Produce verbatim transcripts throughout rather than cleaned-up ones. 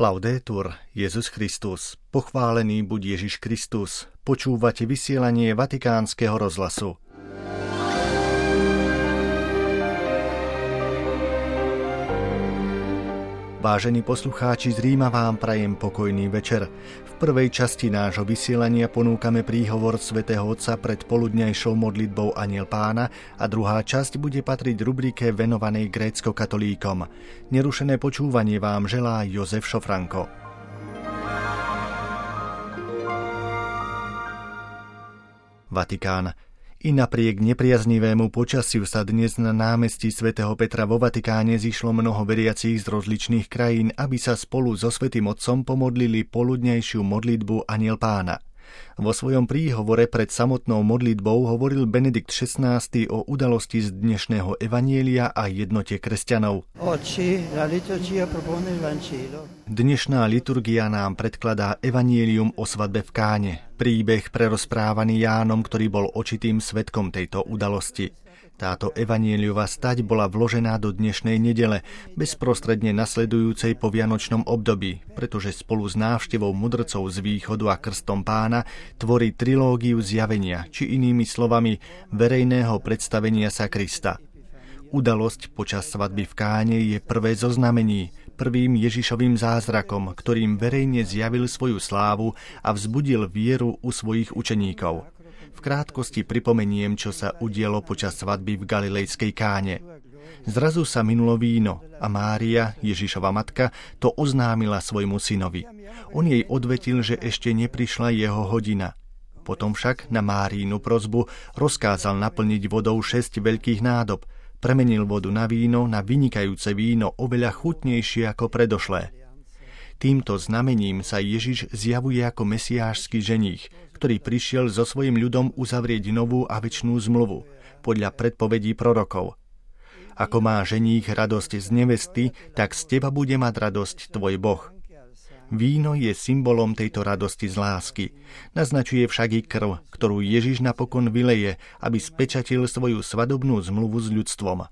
Laudetur Jesus Christus, pochválený buď Ježiš Kristus. Počúvate vysielanie Vatikánskeho rozhlasu. Vážení poslucháči, z Ríma vám prajem pokojný večer. V prvej časti nášho vysielania ponúkame príhovor svätého Otca pred poludňajšou modlitbou Anjel Pána a druhá časť bude patriť rubrike venovanej grécko-katolíkom. Nerušené počúvanie vám želá Jozef Šofranko. Vatikán. I napriek nepriaznivému počasiu sa dnes na námestí svätého Petra vo Vatikáne zišlo mnoho veriacich z rozličných krajín, aby sa spolu so svätým Otcom pomodlili poludňajšiu modlitbu Anjel Pána. Vo svojom príhovore pred samotnou modlitbou hovoril Benedikt šestnásty o udalosti z dnešného evanjelia a jednote kresťanov. Dnešná liturgia nám predkladá evanjelium o svadbe v Káne, príbeh prerozprávaný Jánom, ktorý bol očitým svedkom tejto udalosti. Táto evanjeliová stať bola vložená do dnešnej nedele, bezprostredne nasledujúcej po vianočnom období, pretože spolu s návštevou mudrcov z východu a krstom Pána tvorí trilógiu zjavenia, či inými slovami verejného predstavenia sa Krista. Udalosť počas svadby v Káne je prvé zo znamení, prvým Ježišovým zázrakom, ktorým verejne zjavil svoju slávu a vzbudil vieru u svojich učeníkov. V krátkosti pripomeniem, čo sa udialo počas svadby v galilejskej Káne. Zrazu sa minulo víno a Mária, Ježišova matka, to oznámila svojmu synovi. On jej odvetil, že ešte neprišla jeho hodina. Potom však na Márínu prosbu rozkázal naplniť vodou šesť veľkých nádob. Premenil vodu na víno, na vynikajúce víno, oveľa chutnejšie ako predošlé. Týmto znamením sa Ježiš zjavuje ako mesiášsky ženích, ktorý prišiel so svojím ľudom uzavrieť novú a večnú zmluvu, podľa predpovedí prorokov. Ako má ženích radosť z nevesty, tak z teba bude mať radosť tvoj Boh. Víno je symbolom tejto radosti z lásky. Naznačuje však i krv, ktorú Ježiš napokon vyleje, aby spečatil svoju svadobnú zmluvu s ľudstvom.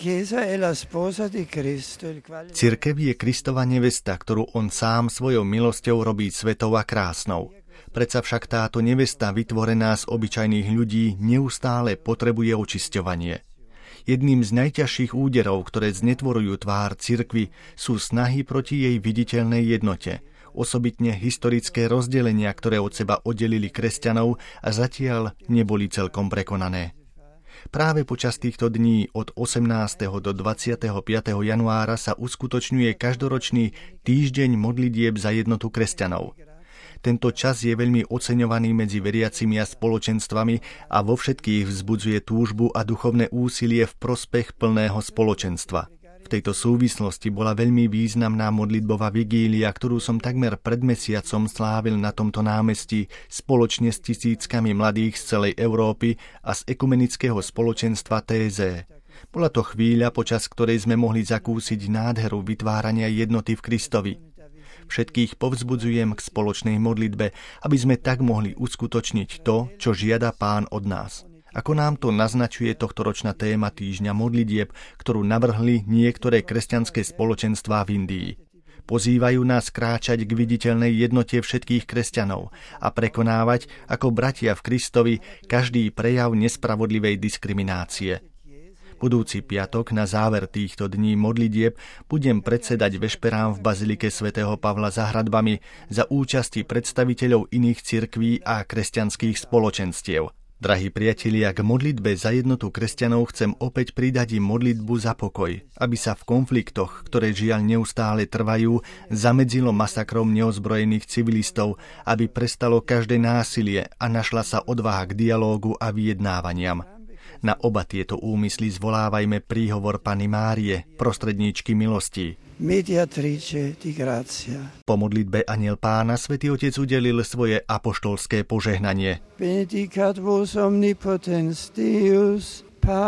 Cirkev je Kristova nevesta, ktorú on sám svojou milosťou robí svetou a krásnou. Predsa však táto nevesta, vytvorená z obyčajných ľudí, neustále potrebuje očisťovanie. Jedným z najťažších úderov, ktoré znetvorujú tvár cirkvi, sú snahy proti jej viditeľnej jednote, osobitne historické rozdelenia, ktoré od seba oddelili kresťanov a zatiaľ neboli celkom prekonané. Práve počas týchto dní od osemnásteho do dvadsiateho piateho januára sa uskutočňuje každoročný týždeň modlitieb za jednotu kresťanov. Tento čas je veľmi oceňovaný medzi veriacimi a spoločenstvami a vo všetkých vzbudzuje túžbu a duchovné úsilie v prospech plného spoločenstva. V tejto súvislosti bola veľmi významná modlitbová vigília, ktorú som takmer pred mesiacom slávil na tomto námestí spoločne s tisíckami mladých z celej Európy a z ekumenického spoločenstva té zé. Bola to chvíľa, počas ktorej sme mohli zakúsiť nádheru vytvárania jednoty v Kristovi. Všetkých povzbudzujem k spoločnej modlitbe, aby sme tak mohli uskutočniť to, čo žiada Pán od nás. Ako nám to naznačuje tohtoročná téma týždňa modlitieb, ktorú navrhli niektoré kresťanské spoločenstvá v Indii. Pozývajú nás kráčať k viditeľnej jednote všetkých kresťanov a prekonávať ako bratia v Kristovi každý prejav nespravodlivej diskriminácie. Budúci piatok na záver týchto dní modlitieb budem predsedať vešperám v bazilike svätého Pavla za hradbami za účasti predstaviteľov iných cirkví a kresťanských spoločenstiev. Drahí priatelia, k modlitbe za jednotu kresťanov chcem opäť pridať im modlitbu za pokoj, aby sa v konfliktoch, ktoré žiaľ neustále trvajú, zamedzilo masakrom neozbrojených civilistov, aby prestalo každé násilie a našla sa odvaha k dialógu a vyjednávaniam. Na oba tieto úmysly zvolávajme príhovor Panny Márie, prostredníčky milostí. Mediatrice di grazia. Po modlitbe Anjel Pána Svätý Otec udelil svoje apoštolské požehnanie. Benedicat vos omnipotens Deus,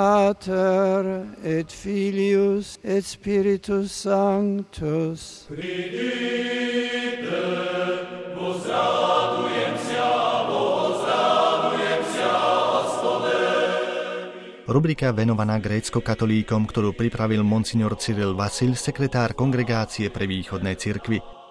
Pater et Filius et Spiritus Sanctus. Pridite, vos radujem sia, vos radujem sia, Rubrika venovaná grécko-katolíkom, ktorú pripravil monsignor Cyril Vasil, sekretár Kongregácie pre východné cirkvi.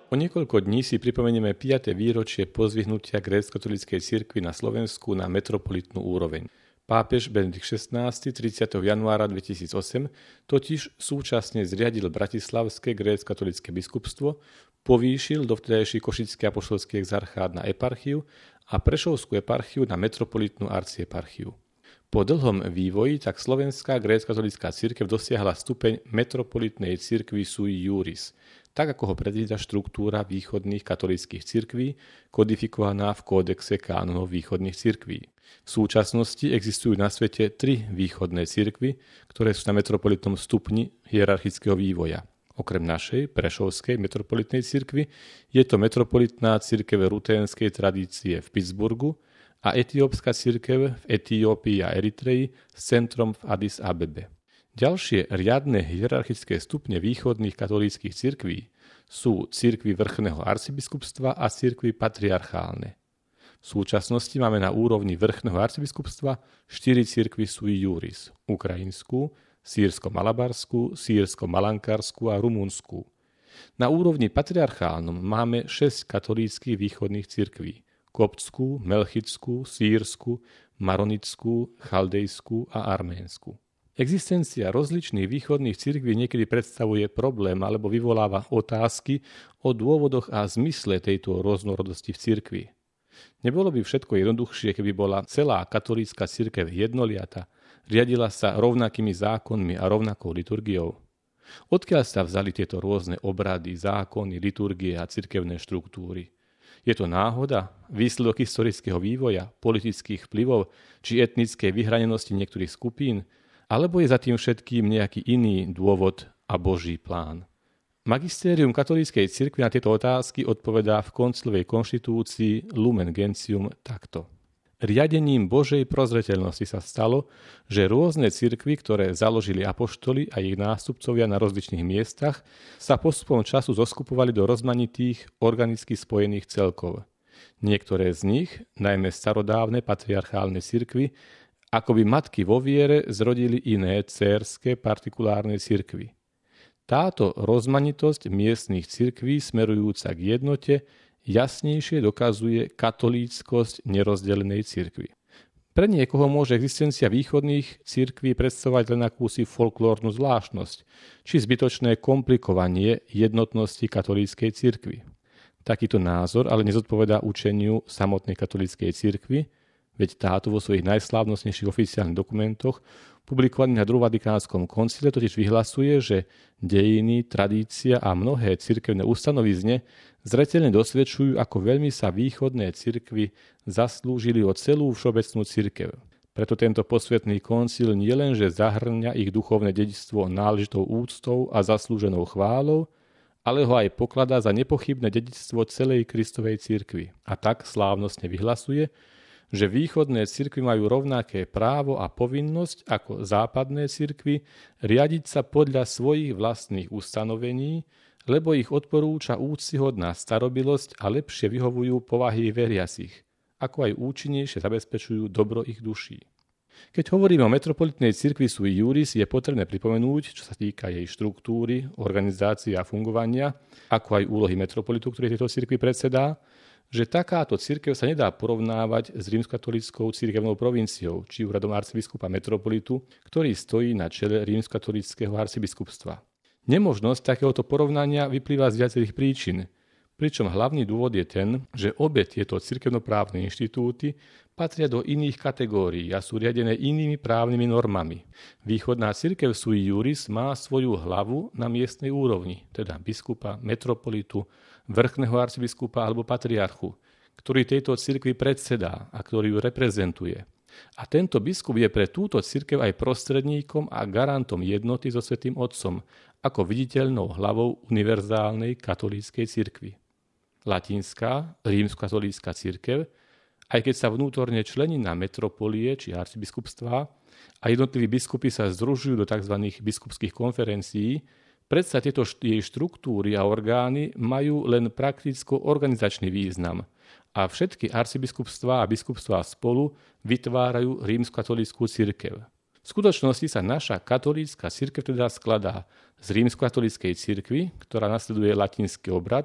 O niekoľko dní si pripomenieme piate výročie pozvihnutia grécko-katolíckej cirkvi na Slovensku na metropolitnú úroveň. Pápež Benedikt šestnásty tridsiateho januára dvetisícosem totiž súčasne zriadil bratislavské grécko-katolícke biskupstvo, povýšil dovtedajší košický apoštolský exarchát na eparchiu a Prešovskú eparchiu na metropolitnú arcieparchiu. Po dlhom vývoji tak slovenská grécko-katolícka cirkev dosiahla stupeň metropolitnej cirkvi sui iuris, tak ako ho predvída štruktúra východných katolíckych cirkví, kodifikovaná v kódexe kánonov východných cirkví. V súčasnosti existujú na svete tri východné cirkvy, ktoré sú na metropolitnom stupni hierarchického vývoja. Okrem našej, prešovskej metropolitnej cirkvi, je to metropolitná cirkev ruténskej tradície v Pittsburghu a etiópska cirkev v Etiópii a Eritreji s centrom v Addis Abebe. Ďalšie riadne hierarchické stupne východných katolíckych cirkví sú cirkvi vrchného arcibiskupstva a cirkvi patriarchálne. V súčasnosti máme na úrovni vrchného arcibiskupstva štyri cirkvi sui iuris: ukrajinskú, sýrsko-malabarskú, sýrsko-malankárskú a rumunskú. Na úrovni patriarchálnom máme šesť katolíckych východných cirkví: koptskú, melchickú, sýrsku, maronickú, chaldejskú a arménsku. Existencia rozličných východných cirkví niekedy predstavuje problém alebo vyvoláva otázky o dôvodoch a zmysle tejto rôznorodosti v cirkvi. Nebolo by všetko jednoduchšie, keby bola celá katolícka cirkev jednoliata, riadila sa rovnakými zákonmi a rovnakou liturgiou? Odkiaľ sa vzali tieto rôzne obrady, zákony, liturgie a cirkevné štruktúry? Je to náhoda, výsledok historického vývoja, politických vplyvov či etnickej vyhranenosti niektorých skupín, alebo je za tým všetkým nejaký iný dôvod a Boží plán? Magistérium katolíckej cirkvi na tieto otázky odpovedá v koncilovej konštitúcii Lumen Gentium takto. Riadením Božej prozreteľnosti sa stalo, že rôzne cirkvi, ktoré založili apoštoli a ich nástupcovia na rozličných miestach, sa postupom času zoskupovali do rozmanitých organicky spojených celkov. Niektoré z nich, najmä starodávne patriarchálne cirkvi, akoby matky vo viere zrodili iné dcérske partikulárne cirkvi. Táto rozmanitosť miestnych cirkví smerujúca k jednote jasnejšie dokazuje katolíckosť nerozdelenej cirkvi. Pre niekoho môže existencia východných cirkví predstavovať len akúsi folklórnu zvláštnosť, či zbytočné komplikovanie jednotnosti katolíckej cirkvi. Takýto názor ale nezodpovedá učeniu samotnej katolíckej cirkvi, veď táto vo svojich najslávnostnejších oficiálnych dokumentoch publikovaný na druhom vatikánskom koncile totiž vyhlasuje, že dejiny, tradícia a mnohé cirkevné ustanovizne zreteľne dosvedčujú, ako veľmi sa východné cirkvi zaslúžili o celú všeobecnú cirkev. Preto tento posvätný koncil nielenže zahrňa ich duchovné dedičstvo náležitou úctou a zaslúženou chválou, ale ho aj pokladá za nepochybné dedičstvo celej Kristovej cirkvi. A tak slávnostne vyhlasuje, že východné cirkvi majú rovnaké právo a povinnosť ako západné cirkvi riadiť sa podľa svojich vlastných ustanovení, lebo ich odporúča úctyhodná starobilosť a lepšie vyhovujú povahy veriacich, ako aj účinnejšie zabezpečujú dobro ich duší. Keď hovoríme o metropolitnej cirkvi sui iuris, je potrebné pripomenúť, čo sa týka jej štruktúry, organizácie a fungovania, ako aj úlohy metropolitu, ktorý tejto cirkvi predsedá, že takáto cirkev sa nedá porovnávať s rímskokatolíckou cirkevnou provinciou či úradom arcibiskupa metropolitu, ktorý stojí na čele rímskokatolíckeho arcibiskupstva. Nemožnosť takéhoto porovnania vyplýva z viacerých príčin, pričom hlavný dôvod je ten, že obe tieto cirkevnoprávne inštitúty patria do iných kategórií a sú riadené inými právnymi normami. Východná cirkev sui iuris má svoju hlavu na miestnej úrovni, teda biskupa, metropolitu, vrchného arcibiskupa alebo patriarchu, ktorý tejto cirkvi predsedá a ktorý ju reprezentuje. A tento biskup je pre túto cirkev aj prostredníkom a garantom jednoty so Svätým Otcom, ako viditeľnou hlavou univerzálnej katolíckej cirkvi. Latinská, rímskokatolícka cirkev, aj keď sa vnútorne člení na metropolie či arcibiskupstvá a jednotliví biskupy sa združujú do tzv. Biskupských konferencií, predsa tieto jej štruktúry a orgány majú len prakticko-organizačný význam a všetky arcibiskupstvá a biskupstvá spolu vytvárajú rímskokatolícku cirkev. V skutočnosti sa naša katolícka cirkev teda skladá z rímskokatolíckej cirkvi, ktorá nasleduje latinský obrad,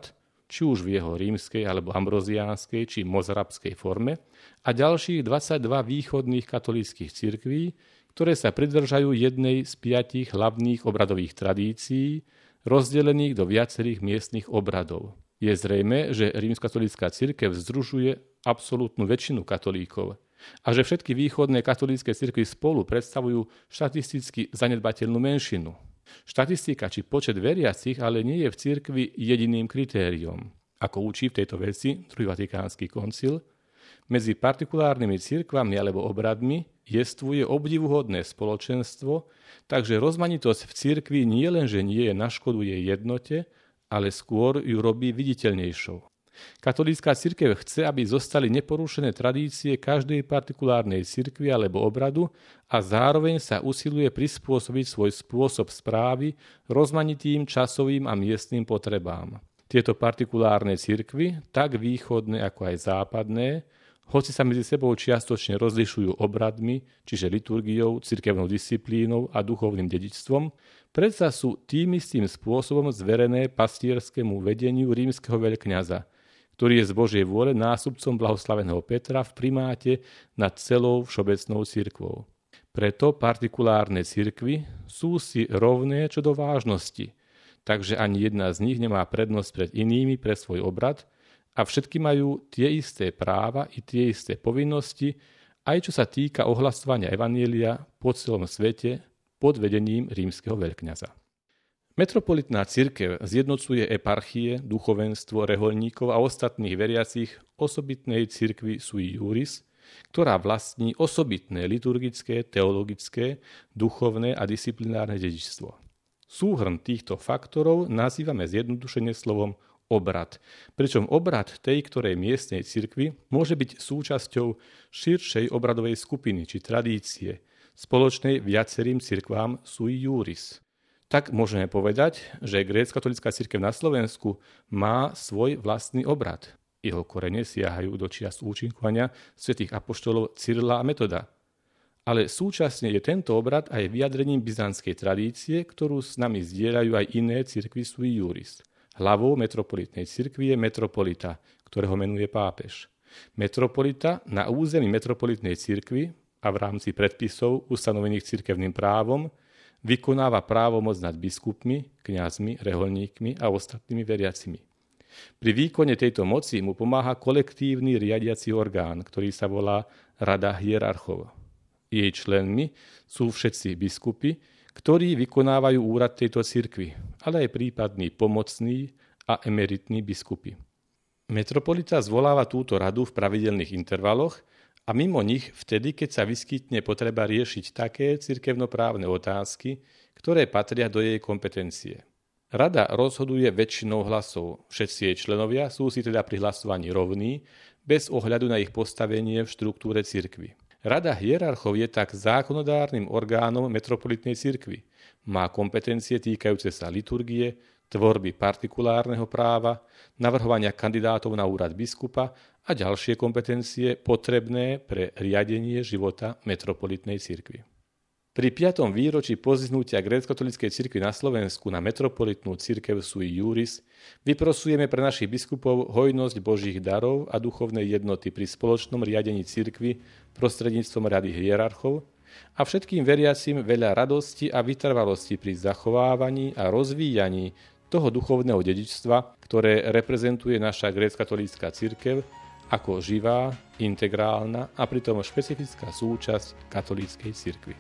či už v jeho rímskej alebo ambroziánskej či mozarabskej forme, a ďalších dvadsaťdva východných katolíckych cirkví, ktoré sa pridržajú jednej z piatich hlavných obradových tradícií, rozdelených do viacerých miestnych obradov. Je zrejmé, že rímskokatolícka cirkev združuje absolútnu väčšinu katolíkov a že všetky východné katolícke cirkvi spolu predstavujú štatisticky zanedbateľnú menšinu. Štatistika či počet veriacich ale nie je v cirkvi jediným kritériom. Ako učí v tejto veci druhý vatikánsky koncil, medzi partikulárnymi cirkvami alebo obradmi jestvuje obdivuhodné spoločenstvo, takže rozmanitosť v cirkvi nie len, že nie je na škodu jej jednote, ale skôr ju robí viditeľnejšou. Katolícka cirkev chce, aby zostali neporušené tradície každej partikulárnej cirkvi alebo obradu a zároveň sa usiluje prispôsobiť svoj spôsob správy rozmanitým časovým a miestnym potrebám. Tieto partikulárne cirkvi, tak východné ako aj západné, hoci sa medzi sebou čiastočne rozlišujú obradmi, čiže liturgiou, cirkevnou disciplínou a duchovným dedičstvom, predsa sú tým istým spôsobom zverené pastierskému vedeniu rímskeho veľkňaza, ktorý je z Božej vôle nástupcom blahoslaveného Petra v primáte nad celou všeobecnou cirkvou. Preto partikulárne cirkvi sú si rovné čo do vážnosti, takže ani jedna z nich nemá prednosť pred inými pre svoj obrad, a všetky majú tie isté práva i tie isté povinnosti, aj čo sa týka ohlasovania evanjelia po celom svete pod vedením rímskeho veľkňaza. Metropolitná cirkev zjednocuje eparchie, duchovenstvo, rehoľníkov a ostatných veriacich osobitnej cirkvi sui juris, ktorá vlastní osobitné liturgické, teologické, duchovné a disciplinárne dedičstvo. Súhrn týchto faktorov nazývame zjednodušene slovom obrad, pričom obrad tej ktorej miestnej cirkvi môže byť súčasťou širšej obradovej skupiny či tradície, spoločnej viacerým cirkvám sui juris. Tak môžeme povedať, že grécko-katolícka cirkev na Slovensku má svoj vlastný obrad. Jeho korene siahajú do čias účinkovania svätých apoštolov Cyrila a Metoda. Ale súčasne je tento obrad aj vyjadrením byzantskej tradície, ktorú s nami zdieľajú aj iné cirkvi sui juris. Hlavou metropolitnej cirkvi je metropolita, ktorého menuje pápež. Metropolita na území metropolitnej cirkvi a v rámci predpisov ustanovených cirkevným právom vykonáva právomoc nad biskupmi, kňazmi, rehoľníkmi a ostatnými veriacimi. Pri výkone tejto moci mu pomáha kolektívny riadiaci orgán, ktorý sa volá Rada hierarchov. Jej členmi sú všetci biskupy, ktorí vykonávajú úrad tejto cirkvi, ale aj prípadní pomocní a emeritní biskupy. Metropolita zvoláva túto radu v pravidelných intervaloch a mimo nich vtedy, keď sa vyskytne potreba riešiť také cirkevnoprávne otázky, ktoré patria do jej kompetencie. Rada rozhoduje väčšinou hlasov, všetci jej členovia sú si teda pri hlasovaní rovní, bez ohľadu na ich postavenie v štruktúre cirkvi. Rada hierarchov je tak zákonodárnym orgánom metropolitnej cirkvi. Má kompetencie týkajúce sa liturgie, tvorby partikulárneho práva, navrhovania kandidátov na úrad biskupa a ďalšie kompetencie potrebné pre riadenie života metropolitnej cirkvi. Pri piatom výročí pozvihnutia grécko-katolíckej cirkvi na Slovensku na metropolitnú cirkev sui juris vyprosujeme pre našich biskupov hojnosť Božích darov a duchovnej jednoty pri spoločnom riadení cirkvi prostredníctvom rady hierarchov a všetkým veriacim veľa radosti a vytrvalosti pri zachovávaní a rozvíjaní toho duchovného dedičstva, ktoré reprezentuje naša grécko-katolícka cirkev ako živá, integrálna a pritom špecifická súčasť katolíckej cirkvi.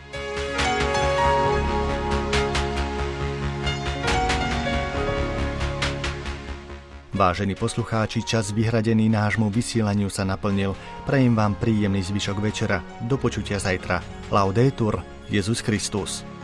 Vážení poslucháči, čas vyhradený nášmu vysielaniu sa naplnil. Prajem vám príjemný zvyšok večera. Do počutia zajtra. Laudetur Jesus Christus.